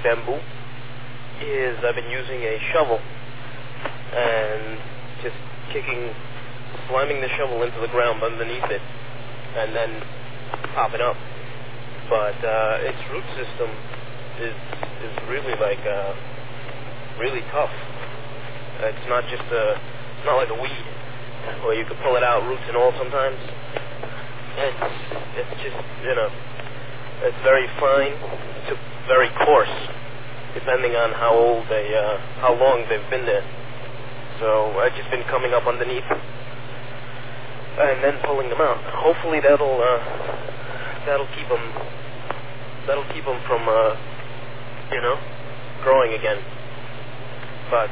bamboo is I've been using a shovel and just slamming the shovel into the ground underneath it and then popping up. But its root system is really really tough. It's not like a weed where you can pull it out roots and all sometimes. It's just, it's very fine to very coarse, depending on how long they've been there. So I've just been coming up underneath and then pulling them out. Hopefully that'll keep them from growing again. But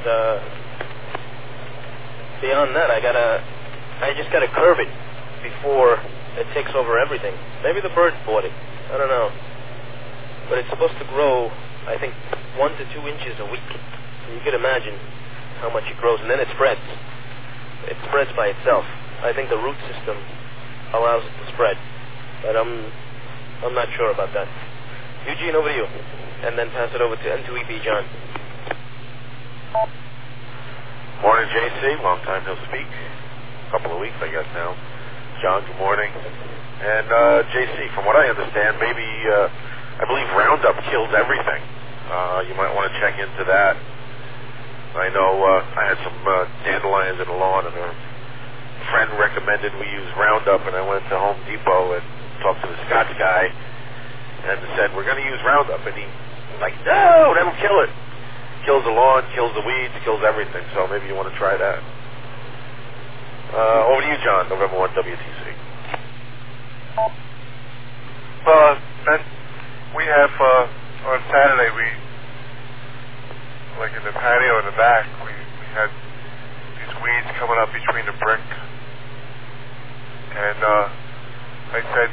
beyond that, I just gotta curb it before it takes over everything. Maybe the birds bought it. I don't know. But it's supposed to grow, I think, 1 to 2 inches a week. So you could imagine how much it grows, and then it spreads. It spreads by itself. I think the root system allows it to spread, but I'm not sure about that. Eugene, over to you, and then pass it over to N2EB John. Morning, JC. Long time no speak. A couple of weeks, I guess now. John, good morning. And JC, from what I understand, maybe I believe Roundup kills everything. You might want to check into that. I know I had some dandelions in the lawn, and a friend recommended we use Roundup, and I went to Home Depot and talked to the Scotch guy and said, we're going to use Roundup. And he's like, no, that'll kill it. Kills the lawn, kills the weeds, kills everything. So maybe you want to try that. Over to you, John, November 1 WTC. We have, on Saturday, like in the patio in the back, we had these weeds coming up between the brick. And I said,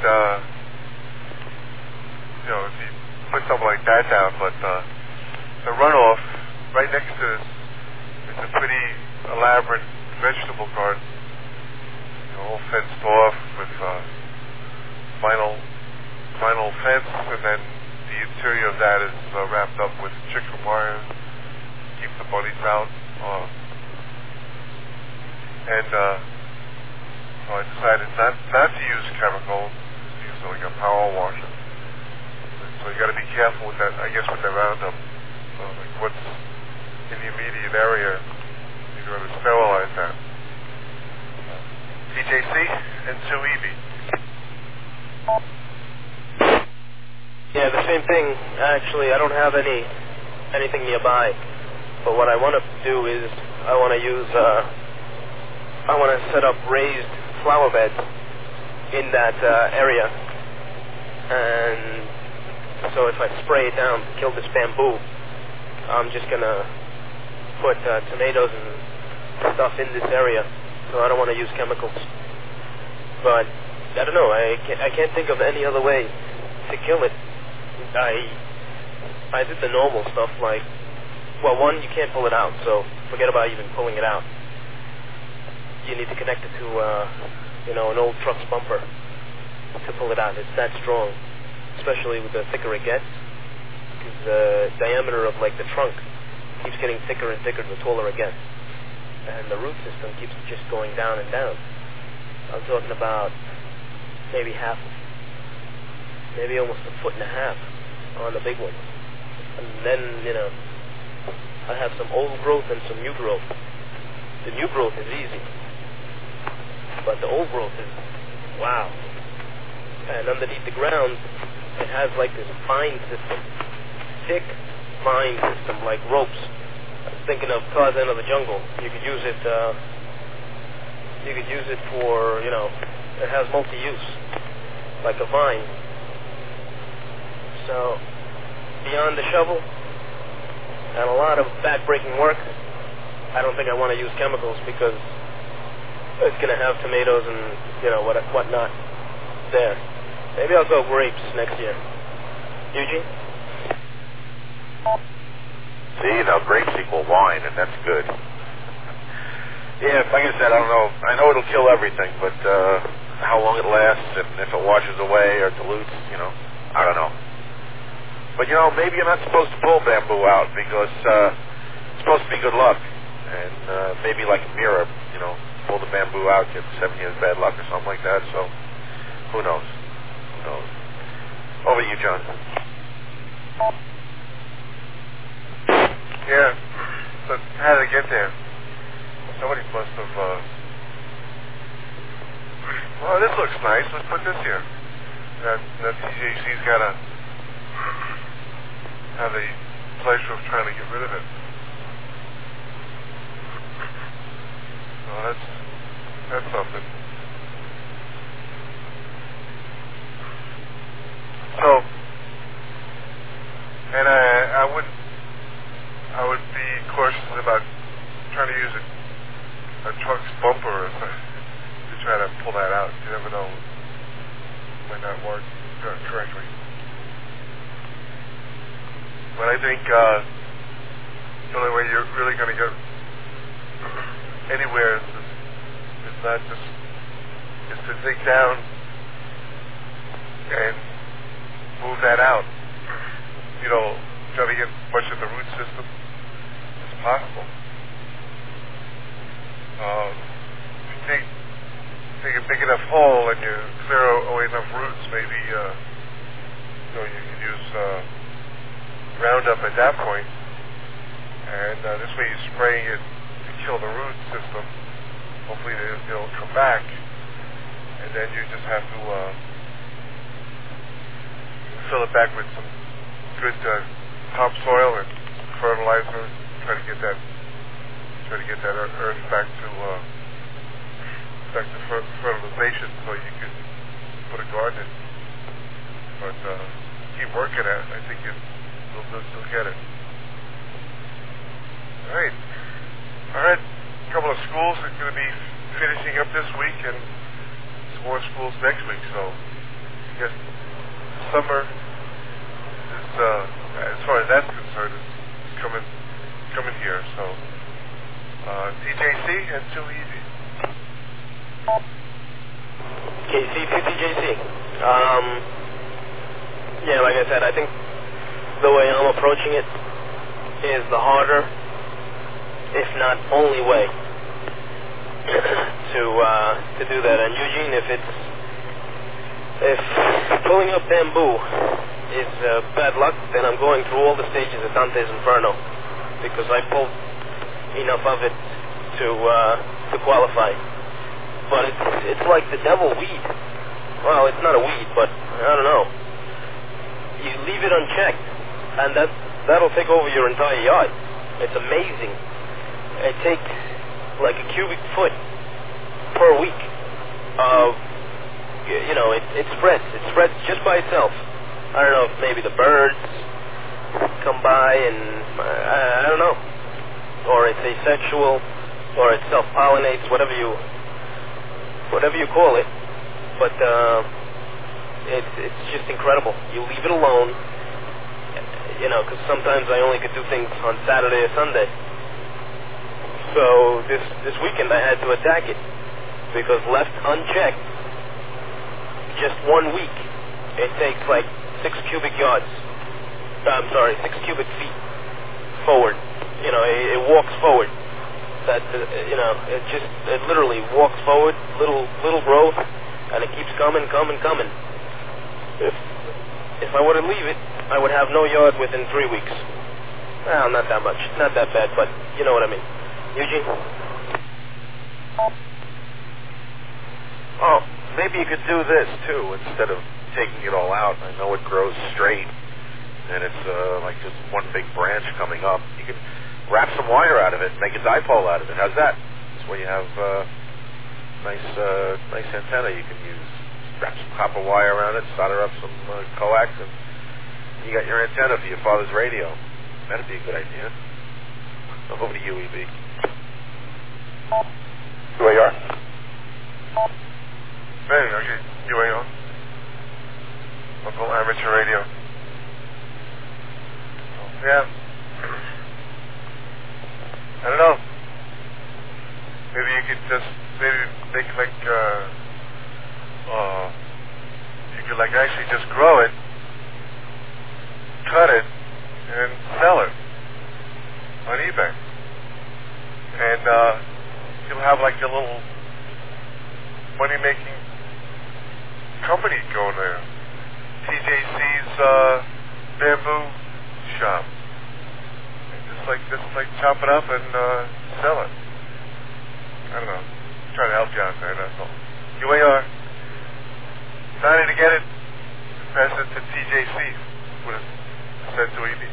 if you put something like that down, but the runoff right next to this is a pretty elaborate vegetable garden, all fenced off with vinyl fence, and then the interior of that is wrapped up with chicken wire, keep the bunnies out. So I decided not to use chemicals, to use like a power washer. So you got to be careful with that, I guess, with the Roundup. Like what's in the immediate area, you're going to sterilize that. DJC and 2EB. Yeah, the same thing. Actually, I don't have anything nearby. But what I want to do is I want to set up raised flower beds in that area. And so if I spray it down to kill this bamboo, I'm just going to put tomatoes and stuff in this area. So I don't want to use chemicals. But I don't know. I can't think of any other way to kill it. I did the normal stuff like, well, one, you can't pull it out, so forget about even pulling it out. You need to connect it to, an old truck's bumper to pull it out. It's that strong, especially with the thicker it gets, because the diameter of like the trunk keeps getting thicker and thicker the taller it gets, and the root system keeps just going down and down. I'm talking about maybe almost 1.5 foot on the big ones. And then, I have some old growth and some new growth. The new growth is easy, but the old growth is, wow. And underneath the ground, it has like this vine system, thick vine system, like ropes. I was thinking of Tarzan of the Jungle. You could use it for, it has multi-use, like a vine. So, beyond the shovel and a lot of back-breaking work, I don't think I want to use chemicals because it's going to have tomatoes and, whatnot there. Maybe I'll go grapes next year. Eugene? See, now grapes equal wine, and that's good. Yeah, like I said, I don't know. I know it'll kill everything, but how long it lasts and if it washes away or dilutes, I don't know. But maybe you're not supposed to pull bamboo out because it's supposed to be good luck. And maybe like a mirror, pull the bamboo out, get 7 years bad luck or something like that. So who knows? Over to you, John. Yeah, but how did it get there? Somebody must have, well, this looks nice, let's put this here. That TJC's got to have the pleasure of trying to get rid of it. Well, that's something. So, and I would be cautious about trying to use a truck's bumper to try to pull that out. You never know. It might not work correctly. But I think the only way you're really going to get anywhere is not just to dig down and move that out. Try to get much of the root system as possible. If you take a big enough hole and you clear away enough roots, maybe you can use Roundup at that point, and this way you're spraying it to kill the root system. Hopefully they'll come back, and then you just have to fill it back with some good topsoil and fertilizer. Try to get that earth back to fertilization, so you can put a garden in. But keep working at it. I think you'll get it. All right. A couple of schools are going to be finishing up this week, and some more schools next week. So I guess summer is, as far as that's concerned, is coming here. So TJC and too easy. KC to TJC. Yeah, like I said, I think the way I'm approaching it is the harder, if not only way to do that. And Eugene, if pulling up bamboo is bad luck, then I'm going through all the stages of Dante's Inferno, because I pulled enough of it to qualify. But it's like the devil weed. Well, it's not a weed, but I don't know. You leave it unchecked, and that'll take over your entire yard. It's amazing. It takes like a cubic foot per week of, it spreads. It spreads just by itself. I don't know if maybe the birds come by and, I don't know. Or it's asexual, or it self-pollinates, whatever you call it. But it's just incredible. You leave it alone, because sometimes I only could do things on Saturday or Sunday. So this weekend I had to attack it, because left unchecked, just 1 week, it takes like 6 cubic feet forward. It walks forward. It literally walks forward, little growth, and it keeps coming. If I were to leave it, I would have no yard within 3 weeks. Well, not that much, not that bad, but you know what I mean. Eugene? Oh, maybe you could do this too instead of taking it all out. I know it grows straight, and it's like just one big branch coming up. You could wrap some wire out of it and make a dipole out of it. How's that? This way you have nice antenna you can use. Wrap some copper wire around it, solder up some coax, and you got your antenna for your father's radio. That'd be a good idea. Over to you, EB. UAR. Hey, okay, UAR. Local amateur radio. Yeah. I don't know. Maybe you could just make like you could like actually just grow it, cut sell it on eBay. And you'll have like a little money-making company going there. TJC's bamboo shop. And just like chop it up and sell it. I don't know. Trying to help you out there, that's all. UAR. Decided to get it. Pass it to TJC. Would have said to EB.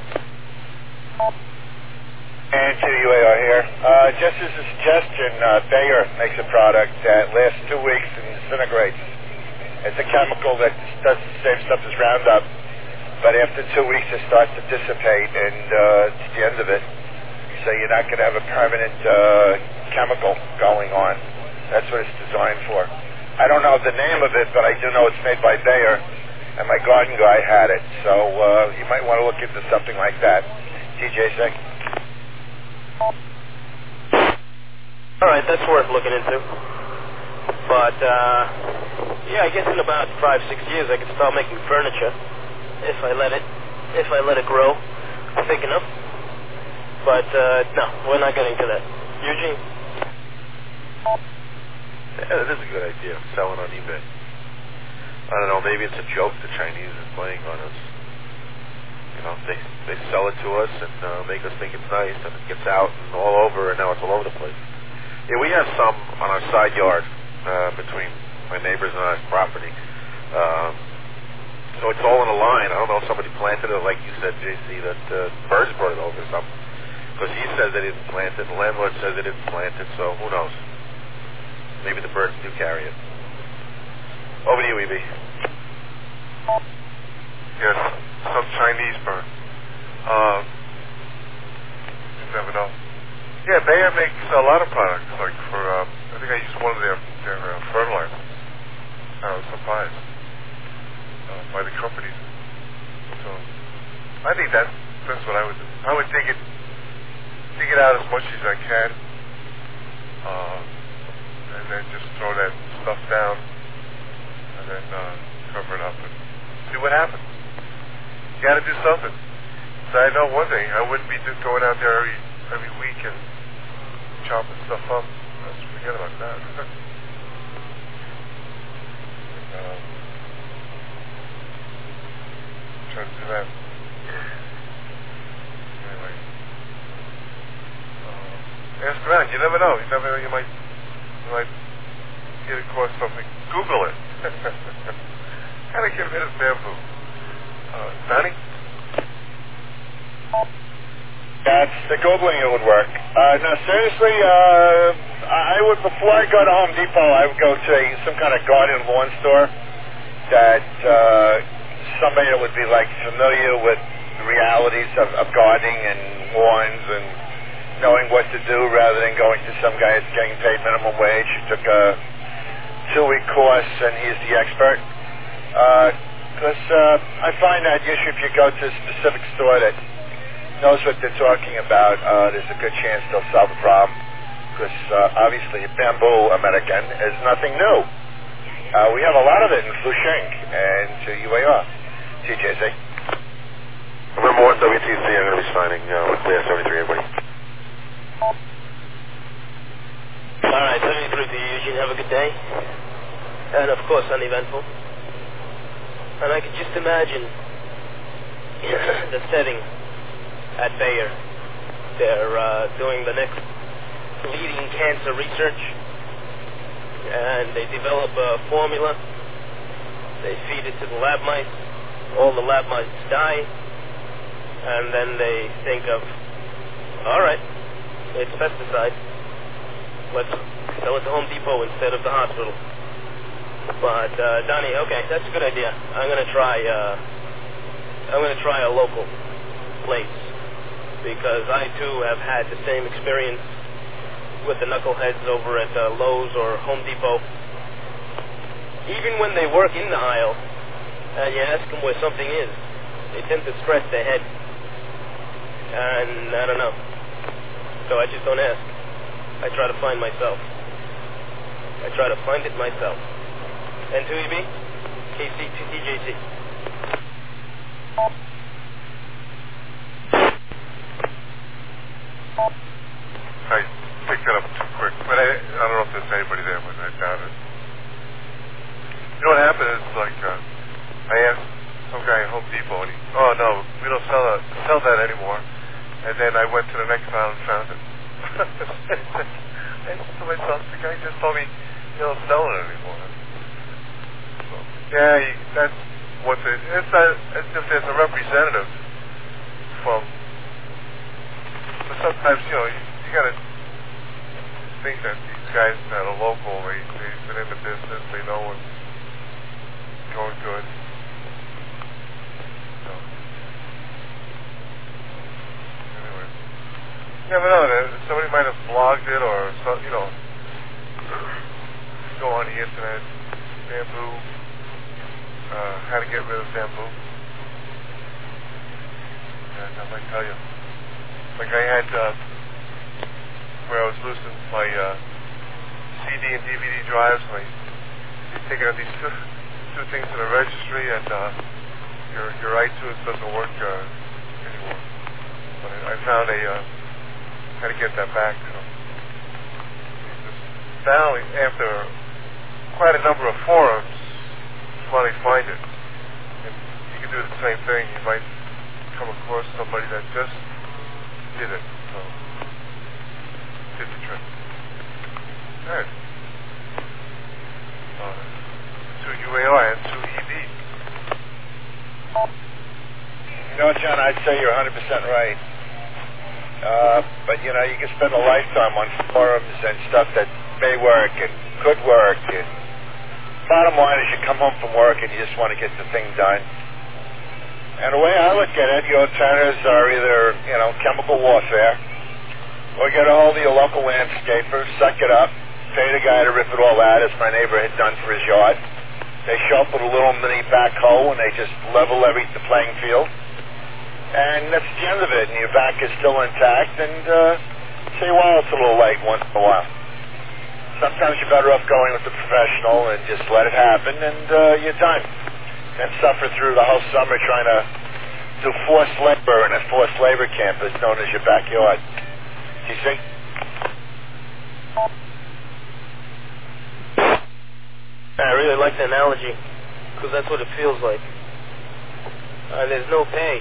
And to UAR here. Just as a suggestion, Bayer makes a product that lasts 2 weeks and disintegrates. It's a chemical that does the same stuff as Roundup, but after 2 weeks it starts to dissipate, and it's the end of it. So you're not going to have a permanent chemical going on. That's what it's designed for. I don't know the name of it, but I do know it's made by Bayer, and my garden guy had it. So you might want to look into something like that. TJC. All right, that's worth looking into. But, yeah, I guess in about 5-6 years I could start making furniture if I let it grow thick enough. But, no, we're not getting to that. Eugene? Yeah, that is a good idea, selling on eBay. I don't know, maybe it's a joke the Chinese are playing on us. You know, they sell it to us and make us think it's nice, and it gets out and all over, and now it's all over the place. Yeah, we have some on our side yard between my neighbors and our property. So it's all in a line. I don't know if somebody planted it, like you said, JC, that birds brought it over or something. Because he says they didn't plant it, the landlord says they didn't plant it, so who knows? Maybe the birds do carry it. Over to you, EB. Yes, some Chinese bird. You never know. Yeah, Bayer makes a lot of products, like for, I think I used one of their fertilizers. I was surprised by the company. So, I think that's what I would do. I would dig it out as much as I can, and then just throw that stuff down, and then cover it up and see what happens. You got to do something. So I know one thing: I wouldn't be just going out there every week and chopping stuff up. Let's forget about that. Try to do that. Anyway, ask around. You never know. You might get across something. Google it. How to get rid of bamboo. Donnie? That's the Googling it would work. No, seriously, I would, before I go to Home Depot, I would go to some kind of garden lawn store that somebody that would be like familiar with the realities of gardening and lawns and knowing what to do, rather than going to some guy that's getting paid minimum wage who took a 2-week course and he's the expert. Because I find that usually if you go to a specific store that knows what they're talking about, there's a good chance they'll solve the problem. Because obviously bamboo American is nothing new. We have a lot of it in Flushing and UAR. TJC. Remember what WTC, I'm going to be signing with Class 73, everybody. All right, 73 to you, Eugene. Have a good day. And, of course, uneventful. And I could just imagine the setting at Bayer. They're doing the next leading cancer research, and they develop a formula. They feed it to the lab mice. All the lab mice die, and then they think of, all right, it's pesticide. Let's sell it to Home Depot instead of the hospital. But Donnie, okay, that's a good idea. I'm gonna try a local place, because I too have had the same experience with the knuckleheads over at Lowe's or Home Depot. Even when they work in the aisle and you ask them where something is, they tend to scratch their head, and I don't know. So I just don't ask. I try to find myself. I try to find it myself. And 2EB, KC to TJC. I picked it up too quick, but I don't know if there's anybody there, but I doubt it. You know what happened is, like, I asked some guy at Home Depot, and oh no, we don't sell that anymore. And then I went to the next aisle and found it. I said to myself, the guy just told me you don't sell it anymore. So, yeah, that's what it's not as if there's a representative from. But sometimes, you got to think that these guys that are local, they've been in the business, they know what's going good. So, anyway, you never know. Somebody might have blogged it, or go on the internet, bamboo, how to get rid of bamboo. And I might tell you. Like I had, where I was losing my CD and DVD drives, and I taking out these two things to the registry, and your iTunes doesn't work anymore. But I found how to get that back. Now, after quite a number of forums, finally find it. And you can do the same thing. You might come across somebody that just did it. So, did the trick. Good. 2 UAR and 2 EB. John, I'd say you're 100% right. But, you can spend a lifetime on forums and stuff that may work and could work. And bottom line is you come home from work and you just want to get the thing done. And the way I look at it, your alternatives are either, chemical warfare, or get a hold of your local landscaper, suck it up, pay the guy to rip it all out, as my neighbor had done for his yard. They show up with a little mini backhoe and they just level the playing field. And that's the end of it, and your back is still intact, and say, well, it's a little late once in a while. Sometimes you're better off going with the professional and just let it happen, and you're done. And suffer through the whole summer trying to do forced labor in a forced labor camp that's known as your backyard. You see? I really like the analogy, because that's what it feels like. There's no pay.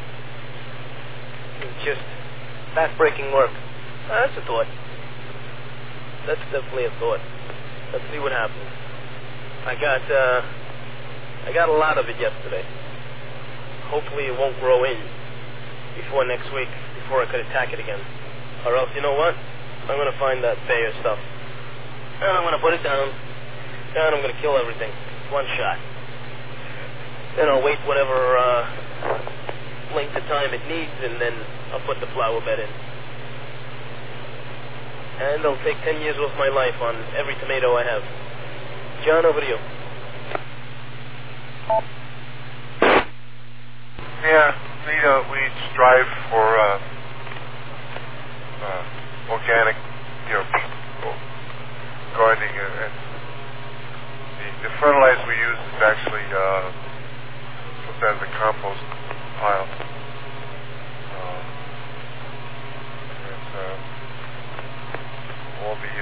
It's just back-breaking work. That's a thought. That's definitely a thought. Let's see what happens. I got a lot of it yesterday. Hopefully it won't grow in before next week, before I could attack it again. Or else, you know what? I'm going to find that Bayer stuff. And I'm going to put it down. And I'm going to kill everything. One shot. Then I'll wait whatever length of time it needs, and then I'll put the flower bed in. And I'll take 10 years off my life on every tomato I have. John, over to you. Yeah, we strive for organic, gardening, and the fertilizer we use is actually put that in the compost pile. It's all the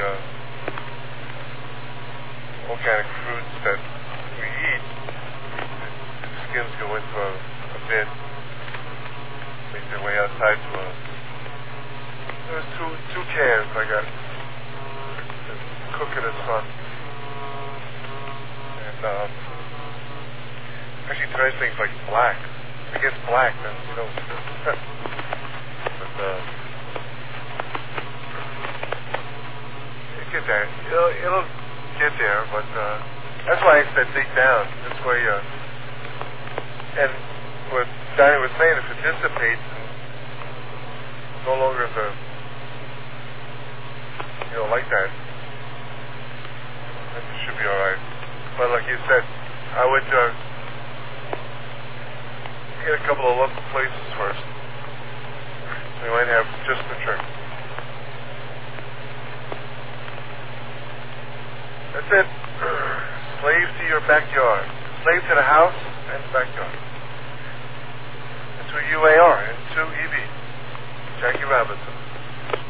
organic fruits that we eat. The skins go into a bin, make their way outside to there's two cans I got to cook in the sun. And actually today's thing's like black. If it gets black, then but it get there. It'll get there, but that's why I said dig down. This way, and what Danny was saying, if it dissipates and no longer like that, then it should be alright. But like you said, I would get a couple of local places first. We might have just the trick. That's it. Slave to your backyard. Slave to the house and backyard. And to UAR and to EB. Jackie Robinson.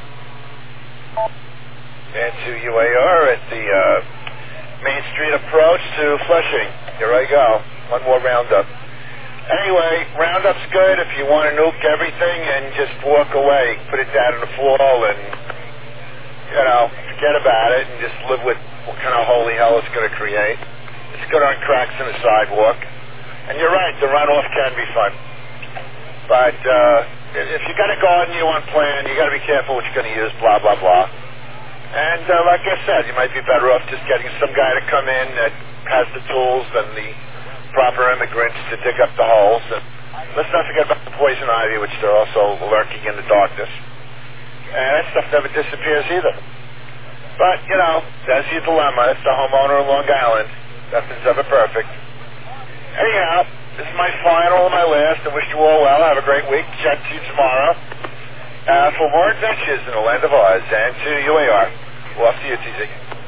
And to UAR at the Main Street approach to Flushing. Here I go. One more roundup. Anyway, roundup's good if you want to nuke everything and just walk away. Put it down in the fall and, forget about it and just live with what kind of holy hell it's going to create. It's good on cracks in the sidewalk. And you're right, the runoff can be fun. But if you got a garden you want planned, you got to be careful what you're going to use, blah, blah, blah. And like I said, you might be better off just getting some guy to come in that has the tools and the proper immigrants to dig up the holes. And let's not forget about the poison ivy, which they're also lurking in the darkness. And that stuff never disappears either. But, that's your dilemma. It's the homeowner of Long Island. Nothing's ever perfect. Anyhow, this is my final and my last. I wish you all well. Have a great week. Chat to you tomorrow. For more adventures in the land of Oz and to UAR. We'll off to you, TZ.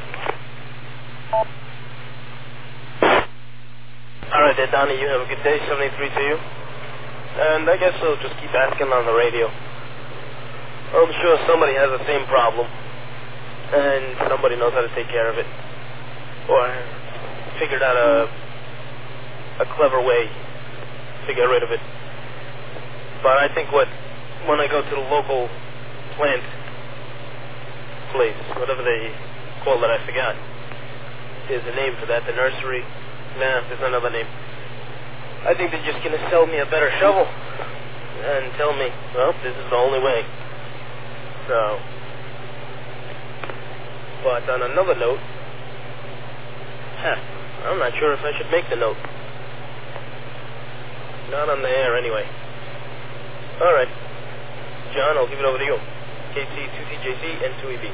All right, there, Donnie. You have a good day. 73 to you. And I guess I'll just keep asking on the radio. I'm sure somebody has the same problem, and somebody knows how to take care of it, or figured out a clever way to get rid of it. But I think when I go to the local plant place, whatever they call it, I forgot. There's a name for that, the nursery. Nah, there's another name. I think they're just going to sell me a better shovel and tell me, well, this is the only way. So, but on another note, I'm not sure if I should make the note. Not on the air anyway. All right. John, I'll give it over to you. KC, 2TJC, and 2EB.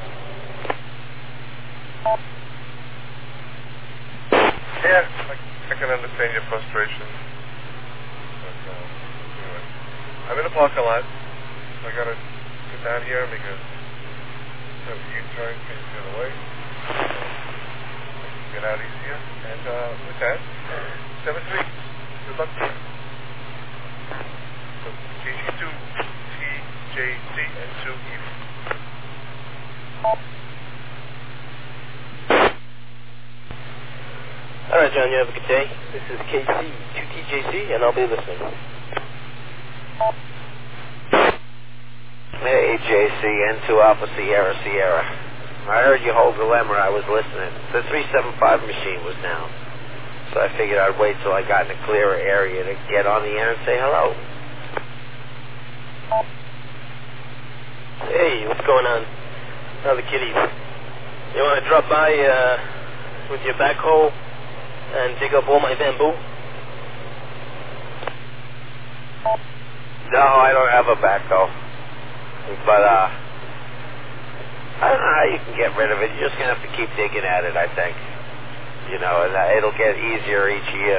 Yeah, I can understand your frustration. But, anyway. I'm in the parking lot. I gotta get down here because have a U-turn facing the other way. Get out easier. And with that, 7-3. Good luck to you. So, KC2, TJC, and 2EB. All right, John, you have a good day. This is KC, 2TJC, and I'll be listening. Hey, JC, N2 Alpha Sierra Sierra. I heard your whole dilemma. I was listening. The 375 machine was down. So I figured I'd wait till I got in a clearer area to get on the air and say hello. Hey, what's going on? How are the kiddies? You want to drop by with your backhoe and dig up all my bamboo? No, I don't have a backhoe. But, I don't know how you can get rid of it. You're just going to have to keep digging at it, I think. And it'll get easier each year.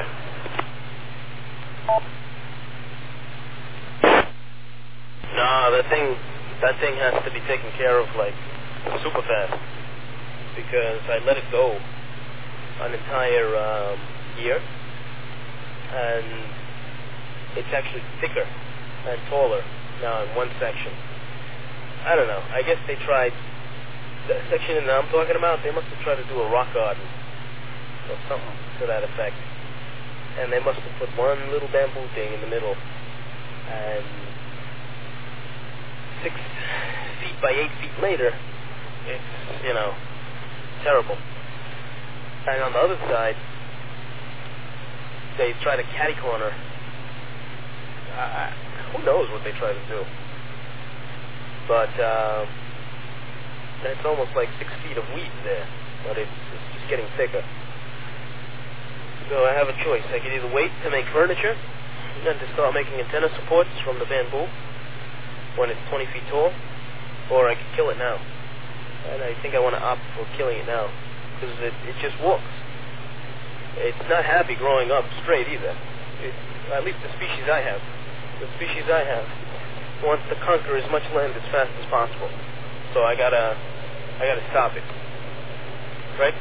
No, that thing has to be taken care of, super fast. Because I let it go an entire year. And it's actually thicker and taller now in one section. I don't know. I guess they tried the section that I'm talking about. They must have tried to do a rock garden or something to that effect, and they must have put one little bamboo thing in the middle, and 6 feet by 8 feet later, it's terrible. And on the other side, they try to catty corner. Who knows what they try to do? But it's almost like 6 feet of weeds there, but it's just getting thicker. So I have a choice. I could either wait to make furniture and to start making antenna supports from the bamboo when it's 20 feet tall, or I could kill it now. And I think I want to opt for killing it now because it just walks. It's not happy growing up straight either. At least the species I have. The species I have wants to conquer as much land as fast as possible. So I gotta stop it. Right?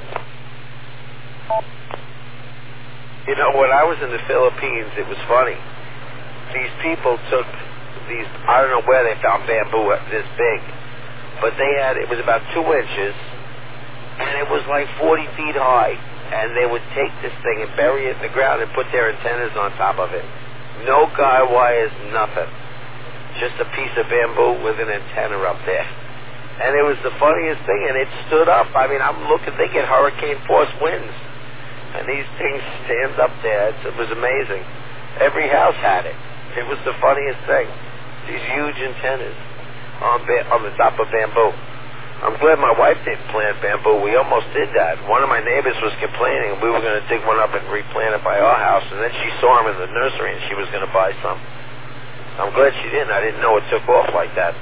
When I was in the Philippines, it was funny. These people took these, I don't know where they found bamboo this big, but it was about 2 inches, and it was like 40 feet high. And they would take this thing and bury it in the ground and put their antennas on top of it. No guy wires, nothing. Just a piece of bamboo with an antenna up there. And it was the funniest thing, and it stood up. I mean, I'm looking, they get hurricane force winds. And these things stand up there. It was amazing. Every house had it. It was the funniest thing. These huge antennas on the top of bamboo. I'm glad my wife didn't plant bamboo. We almost did that. One of my neighbors was complaining, and we were going to dig one up and replant it by our house, and then she saw them in the nursery, and she was going to buy some. I'm glad she didn't. I didn't know it took off like that.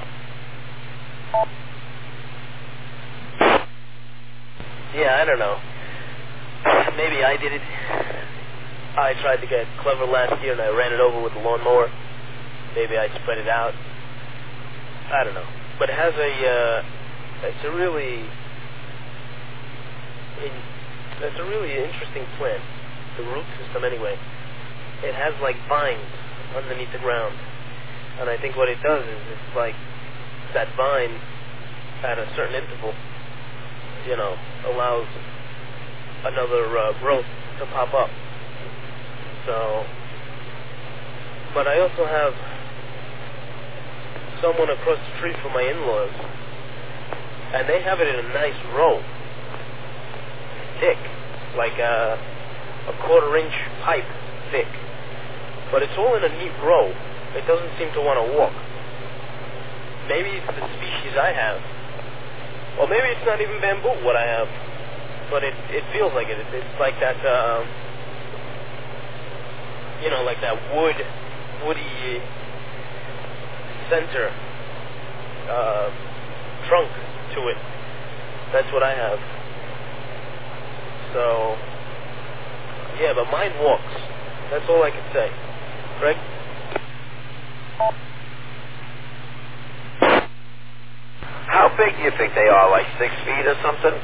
Yeah, I don't know. Maybe I did it. I tried to get clever last year, and I ran it over with the lawnmower. Maybe I spread it out. I don't know. But it has it's a really interesting plant. The root system, anyway. It has like vines underneath the ground, and I think what it does is it's like that vine at a certain interval, allows another growth to pop up. So, but I also have someone across the street from my in-laws, and they have it in a nice row, thick, like a 1/4 inch pipe thick, but it's all in a neat row. It doesn't seem to want to walk. Maybe it's the species I have, or maybe it's not even bamboo what I have, but it feels like it. It's like that, like that woody center trunk to it. That's what I have. So, yeah, but mine walks. That's all I can say. Greg? How big do you think they are? Like 6 feet or something?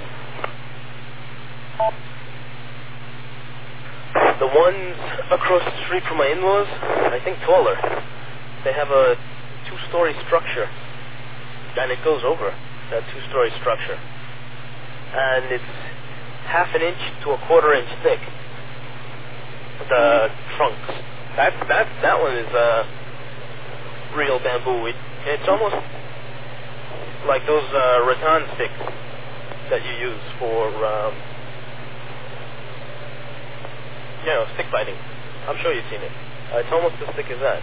The ones across the street from my in-laws, I think taller. They have a 2-story structure, and it goes over that 2-story structure, and it's 1/2 inch to 1/4 inch thick. The trunks. That one is real bamboo. It's almost like those rattan sticks that you use for stick fighting. I'm sure you've seen it. It's almost as thick as that.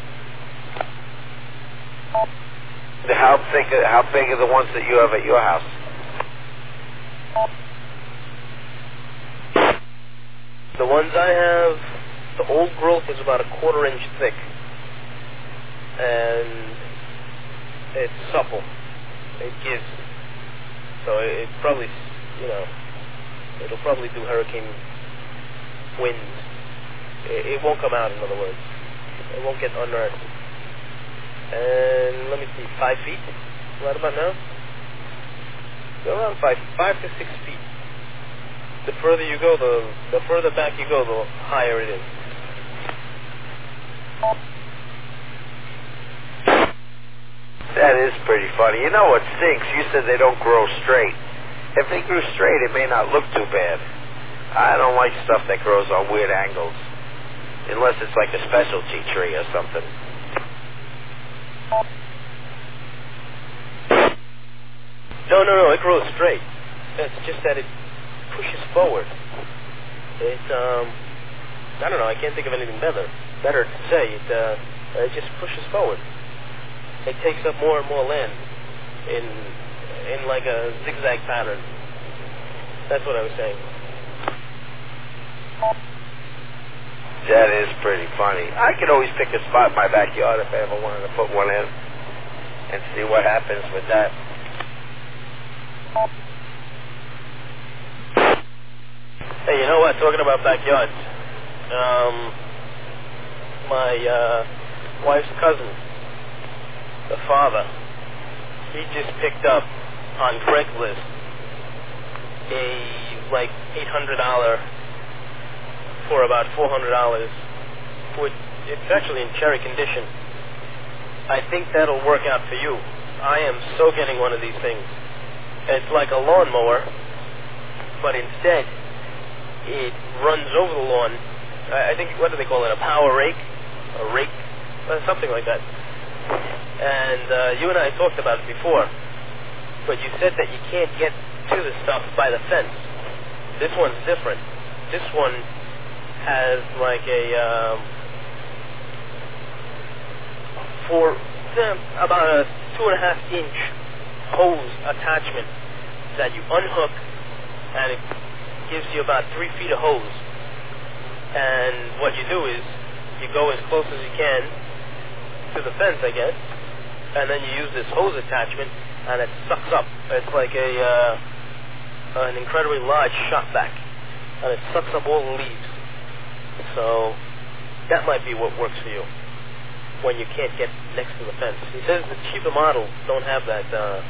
How big are the ones that you have at your house? The ones I have, the old growth is about 1/4 inch thick, and it's supple. It gives. So it probably, it'll probably do hurricane winds. It won't come out, in other words. It won't get unearthed. And let me see, 5 feet, right about now? Around 5 to 6 feet. The further you go, the further back you go, the higher it is. That is pretty funny. You know what stinks? You said they don't grow straight. If they grew straight, it may not look too bad. I don't like stuff that grows on weird angles, unless it's like a specialty tree or something. No, it grows straight. It's just that it pushes forward. It, I don't know, I can't think of anything better to say. It just pushes forward. It takes up more and more land in like a zigzag pattern. That's what I was saying. That is pretty funny. I could always pick a spot in my backyard if I ever wanted to put one in and see what happens with that. Hey, you know what? Talking about backyards, my wife's cousin, the father, he just picked up on Craigslist a like $800 for about $400. It's actually in cherry condition. I think that'll work out for you. I am so getting one of these things. It's like a lawnmower, but instead it runs over the lawn. I think, what do they call it, a power rake? A rake? Something like that. And you and I talked about it before, but you said that you can't get to the stuff by the fence. This one's different. This one has like a about a 2.5-inch hose attachment that you unhook, and it gives you about 3 feet of hose. And what you do is you go as close as you can to the fence, I guess, and then you use this hose attachment, and it sucks up. It's like an incredibly large shop vac, and it sucks up all the leaves. So that might be what works for you when you can't get next to the fence. He says the cheaper models don't have that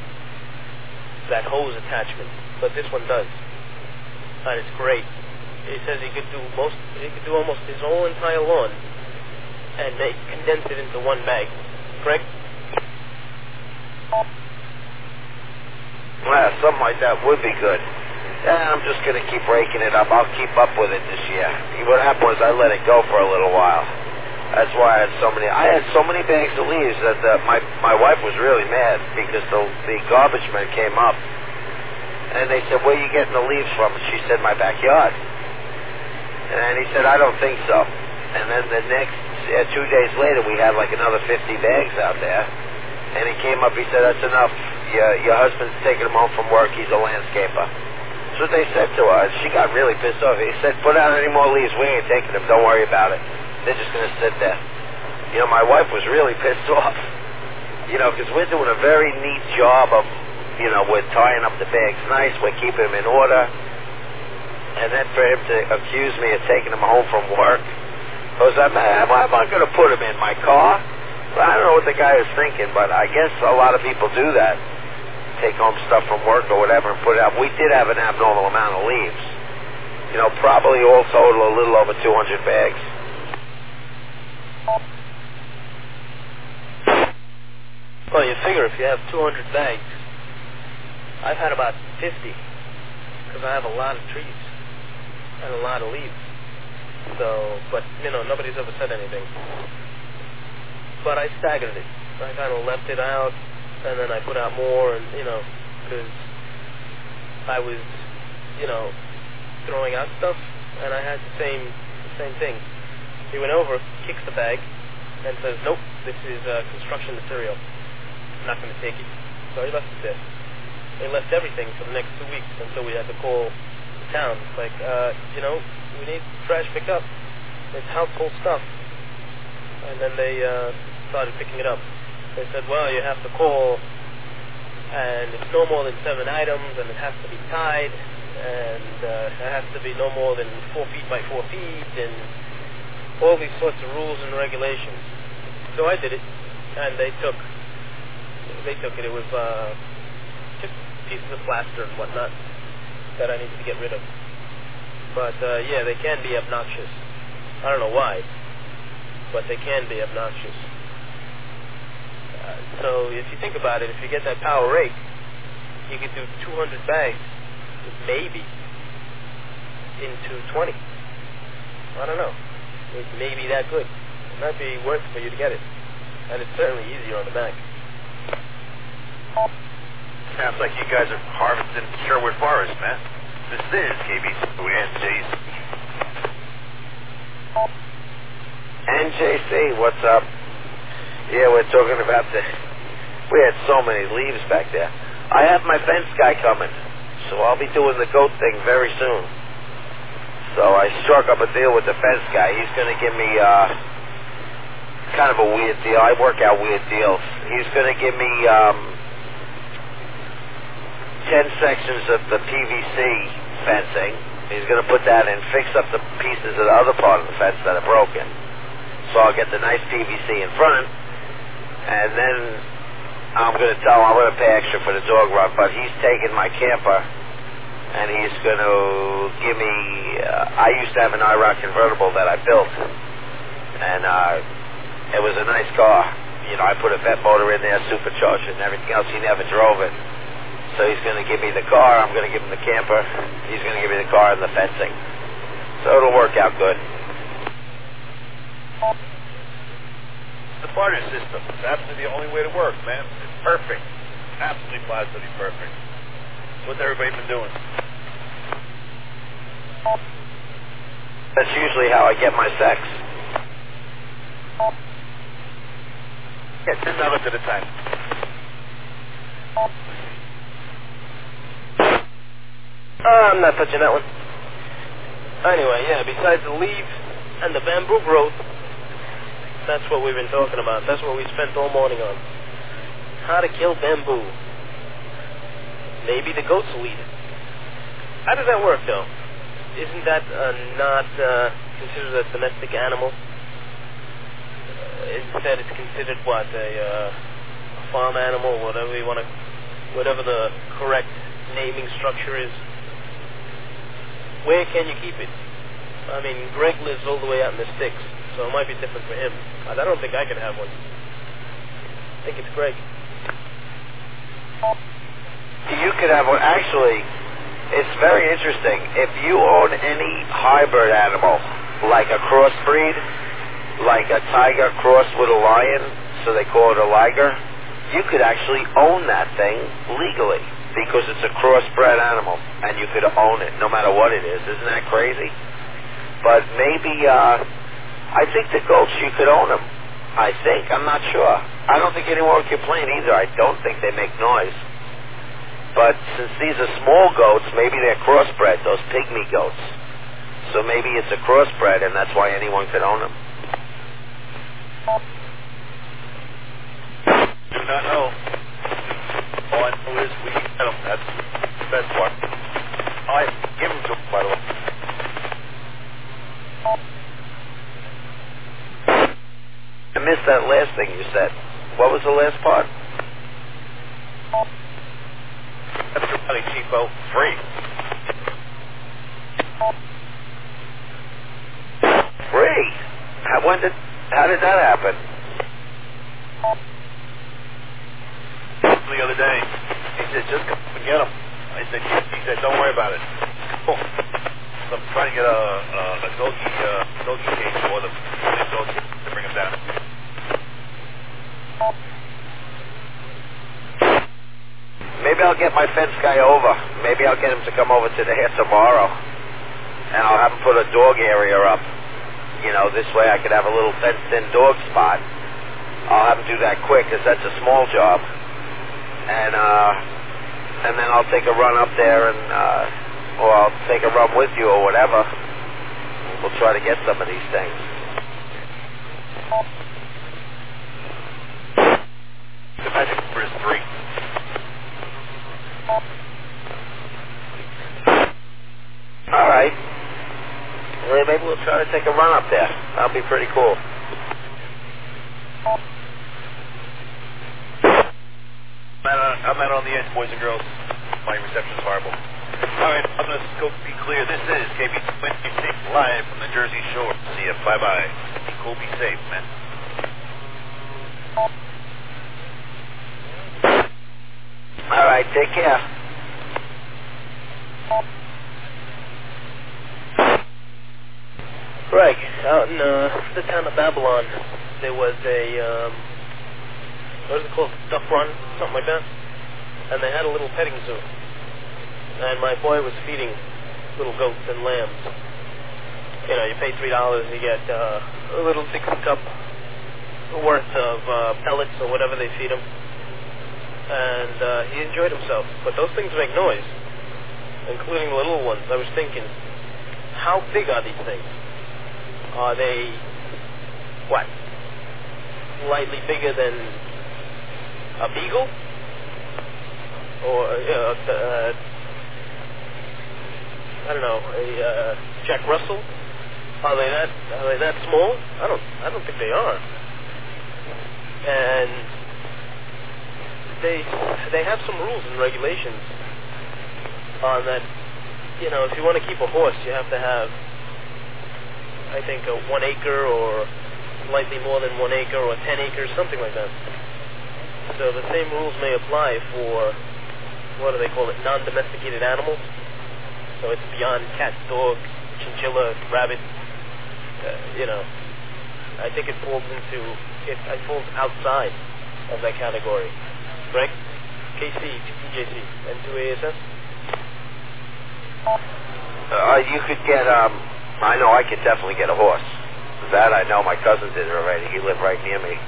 hose attachment, but this one does, and it's great. He says he could do almost his whole entire lawn and condense it into one bag. Greg? Well, something like that would be good. Yeah, I'm just going to keep raking it up. I'll keep up with it this year. What happened was I let it go for a little while. That's why I had so many bags of leaves that my wife was really mad because the garbage men came up and they said, "Where are you getting the leaves from?" And she said, "My backyard." And he said, "I don't think so." And then the next 2 days later, we had like another 50 bags out there. And he came up. He said, "That's enough. Your husband's taking them home from work. He's a landscaper." That's what they said to her. She got really pissed off. He said, "Put out any more leaves. We ain't taking them. Don't worry about it. They're just going to sit there." You know, my wife was really pissed off. You know, because we're doing a very neat job of, you know, we're tying up the bags nice. We're keeping them in order. And then for him to accuse me of taking them home from work, because I'm not going to put them in my car. Well, I don't know what the guy was thinking, but I guess a lot of people do that. Take home stuff from work or whatever and put it out. We did have an abnormal amount of leaves. You know, probably all total a little over 200 bags. Well, you figure if you have 200 bags, I've had about 50, because I have a lot of trees and a lot of leaves. So, but, you know, nobody's ever said anything. But I staggered it. I kind of left it out, and then I put out more, and, you know, because I was, you know, throwing out stuff, and I had the same thing. He went over, kicks the bag, and says, "Nope, this is construction material. I'm not going to take it." So he left it there. They left everything for the next 2 weeks until we had to call the town. It's like, you know, we need trash pickup. It's household stuff. And then they started picking it up. They said, "Well, you have to call, and it's no more than 7 items, and it has to be tied, and it has to be no more than 4 feet by 4 feet, and all these sorts of rules and regulations." So I did it, and they took it. It was just pieces of plaster and whatnot that I needed to get rid of. But yeah, they can be obnoxious. I don't know why, but they can be obnoxious. So if you think about it, if you get that power rake, you could do 200 bags, maybe, into 20. I don't know. It may be that good. It might be worth it for you to get it. And it's certainly easier on the back. Sounds like you guys are harvesting Sherwood Forest, man. This is KBC NJC. NJC, what's up? Yeah, we're talking about we had so many leaves back there. I have my fence guy coming, so I'll be doing the goat thing very soon. So I struck up a deal with the fence guy. He's going to give me kind of a weird deal. I work out weird deals. He's going to give me 10 sections of the PVC fencing. He's going to put that in, fix up the pieces of the other part of the fence that are broken. So I'll get the nice PVC in front, and then I'm going to tell him I'm going to pay extra for the dog run, but he's taking my camper, and he's going to give me, I used to have an IROC convertible that I built, and it was a nice car, I put a vet motor in there, supercharged it and everything else. He never drove it. So he's going to give me the car, I'm going to give him the camper, he's going to give me the car and the fencing. So it'll work out good. The barter system is absolutely the only way to work, man. It's perfect. Absolutely positively perfect. It's what everybody's been doing. That's usually how I get my sex. Yeah, $10 at a time. I'm not touching that one. Anyway, yeah, besides the leaves and the bamboo growth, that's what we've been talking about. That's what we spent all morning on. How to kill bamboo. Maybe the goats will eat it. How does that work, though? Isn't that not considered a domestic animal? Instead, it's considered what, a farm animal, whatever you want to, whatever the correct naming structure is. Where can you keep it? I mean, Greg lives all the way out in the sticks, so it might be different for him. I don't think I can have one. I think it's Greg. You could have one. Actually, it's very interesting. If you own any hybrid animal, like a crossbreed, like a tiger crossed with a lion, so they call it a liger, you could actually own that thing legally because it's a crossbred animal, and you could own it no matter what it is. Isn't that crazy? But maybe, I think the goats, you could own them. I think. I'm not sure. I don't think anyone would complain either. I don't think they make noise. But since these are small goats, maybe they're crossbred, those pygmy goats. So maybe it's a crossbred, and that's why anyone could own them. Do not know. All I know is we can get them. That's the best part. I give them to them, by the way. I missed that last thing you said. What was the last part? That's your money, cheapo. Free. Free? How did that happen? The other day, he said, just come and get them. He said, don't worry about it. Cool. So I'm trying to get a doggy cage for them. To bring them down. Maybe I'll get my fence guy over. Maybe I'll get him to come over to the here tomorrow. And I'll have him put a dog area up. This way I could have a little fenced-in dog spot. I'll have him do that quick, because that's a small job. And then I'll take a run up there, or I'll take a run with you or whatever. We'll try to get some of these things. The magic number is 3. All right. Well, maybe we'll try to take a run up there. That'll be pretty cool. I'm out on the edge, boys and girls. My reception's horrible. All right, I'm going to go be clear. This is KB26 live from the Jersey Shore. See ya. Bye-bye. Be cool, be safe, man. All right, take care. Greg, out in the town of Babylon, there was a, what is it called, duck run, something like that, and they had a little petting zoo, and my boy was feeding little goats and lambs. You pay $3, you get a little 6 cup worth of pellets or whatever they feed him, and he enjoyed himself. But those things make noise, including the little ones. I was thinking, how big are these things? Are they, what, slightly bigger than a beagle? Or, I don't know, a Jack Russell? Are they that small? I don't think they are. And they have some rules and regulations on that. If you want to keep a horse, you have to have, I think, a 1 acre or slightly more than 1 acre or 10 acres, something like that. So the same rules may apply for, what do they call it, non-domesticated animals. So it's beyond cat, dog, chinchilla, rabbit. I think it falls outside of that category. Greg? KC, TJC, N2ASS? You could get, I know I could definitely get a horse. That I know, my cousin did it already. He lived right near me.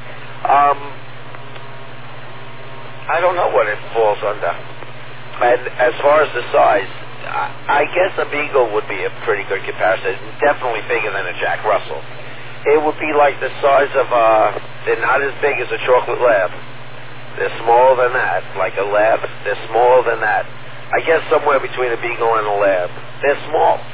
I don't know what it falls under. And as far as the size, I guess a beagle would be a pretty good comparison. Definitely bigger than a Jack Russell. It would be like the size of they're not as big as a chocolate lab. They're smaller than that. Like a lab, they're smaller than that. I guess somewhere between a beagle and a lab. They're small,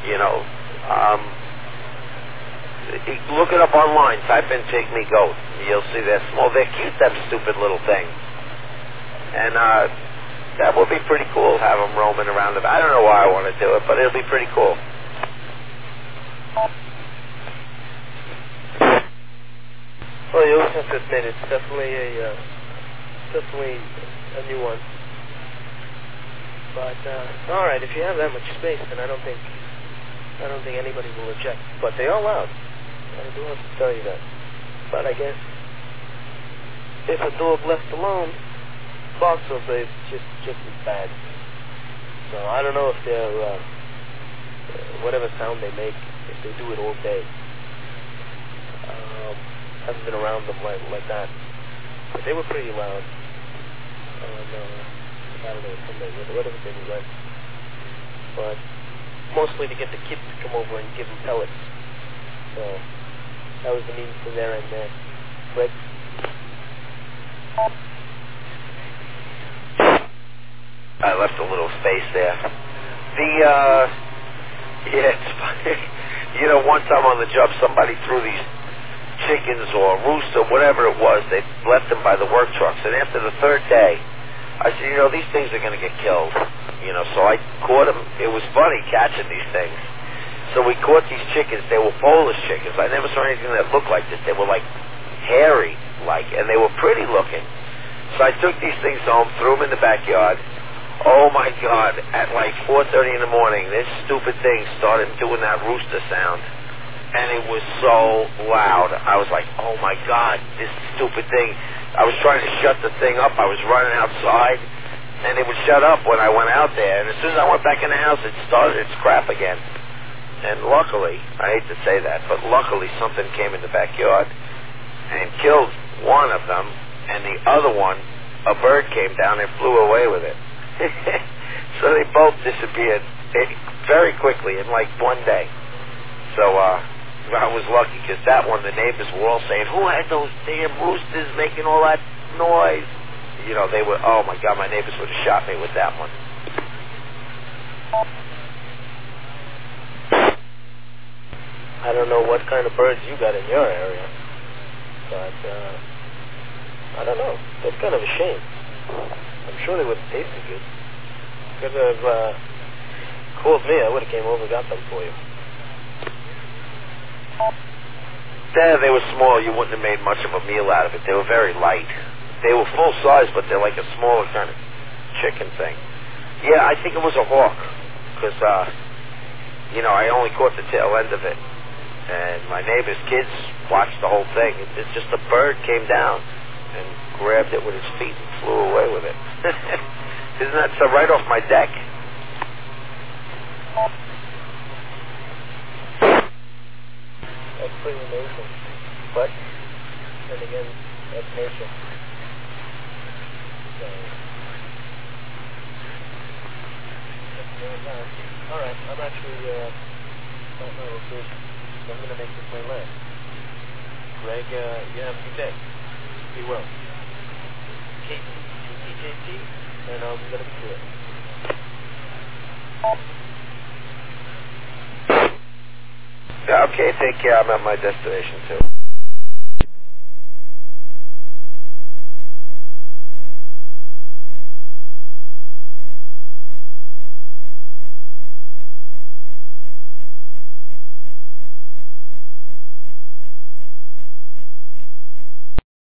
Look it up online. Type in pygmy goat. You'll see they're small. They're cute, them stupid little things. And that would be pretty cool, have them roaming around. I don't know why I want to do it, but it'll be pretty cool. Well, you always have to admit it's definitely a new one. But all right, if you have that much space, then I don't think anybody will object. But they are loud. I do have to tell you that. But I guess if a dog left alone barks, so it's just as bad. So I don't know if they're whatever sound they make, if they do it all day. Haven't been around them like that, but they were pretty loud. I don't know whatever they were like, but mostly to get the kids to come over and give them pellets. So that was the means to their end there. Greg? I left a little space there. It's funny. One time on the job, somebody threw these chickens or rooster, whatever it was, they left them by the work trucks. And after the third day, I said, these things are going to get killed. So I caught them. It was funny catching these things. So we caught these chickens. They were Polish chickens. I never saw anything that looked like this. They were like hairy, and they were pretty looking. So I took these things home, threw them in the backyard. Oh my God, at like 4:30 in the morning, this stupid thing started doing that rooster sound. And it was so loud. I was like, oh my God, this stupid thing. I was trying to shut the thing up. I was running outside, and it would shut up when I went out there. And as soon as I went back in the house, it started its crap again. And luckily, I hate to say that, but luckily something came in the backyard and killed one of them, and the other one, a bird came down and flew away with it. So they both disappeared very quickly in like one day. So, I was lucky because that one, the neighbors were all saying, who had those damn roosters making all that noise? They were, oh my God, my neighbors would have shot me with that one. I don't know what kind of birds you got in your area, but I don't know. That's kind of a shame. I'm sure they would have tasted good. Could have called me. I would have came over and got them for you. They were small. You wouldn't have made much of a meal out of it. They were very light. They were full size, but they're like a smaller kind of chicken thing. Yeah, I think it was a hawk because, I only caught the tail end of it. And my neighbor's kids watched the whole thing. It's just a bird came down and grabbed it with his feet and flew away with it. Isn't that so right off my deck? That's pretty amazing. But, then again, that's nature. So, all right, I'm actually not my location, so I'm going to make this my last. Greg, you have a good day. Be well. KTJT, and I'm going to be good. Yeah, okay, take care. I'm at my destination, too.